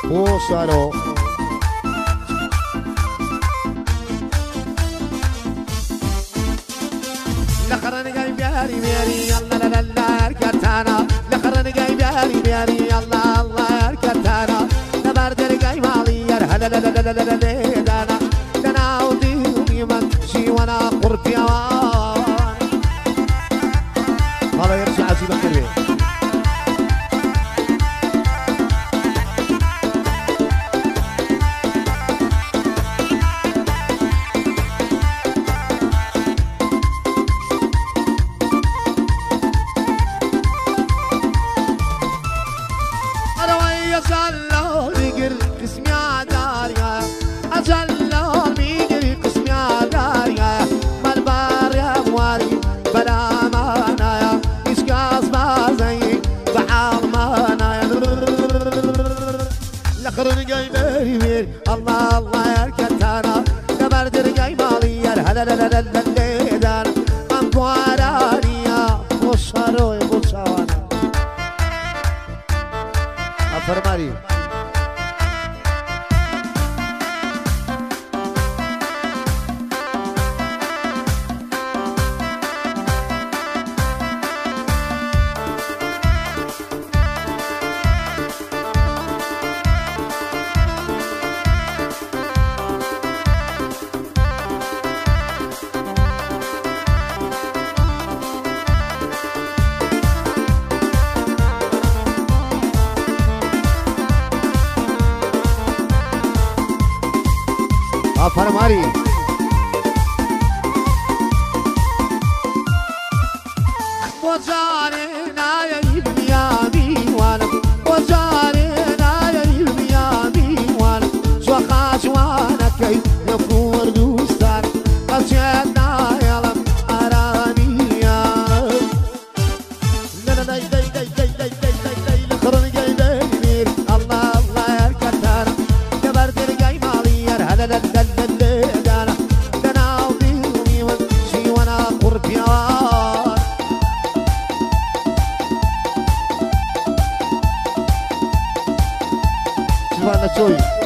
وصلوا لقرن جاي بياري بياري الله لا لا لا اركتانا لقرن جاي بياري بياري الله الله اركتانا نبردر جاي مالي هلا لا لا لا لا لا دانا دنا ودي من شي وانا قربي هذا يرجع عزيز بكري لقرن جاي بيري بيري الله الله يركتانا نبردر جاي مالي هلا لا لا لا لا دانا أمبوارانيا بوصارو بوصاوانا أفرماري فرماري وزارنا يا ابني وانا وزارنا يا ابني وانا سوخاش وانا كي نفور دوستان قصيدنا يا لم ارانيا لا لا داي داي داي داي داي داي داي لقرن جاي بير الله الله يركتنا جبرتر جاي مالي هلا لا لا Soy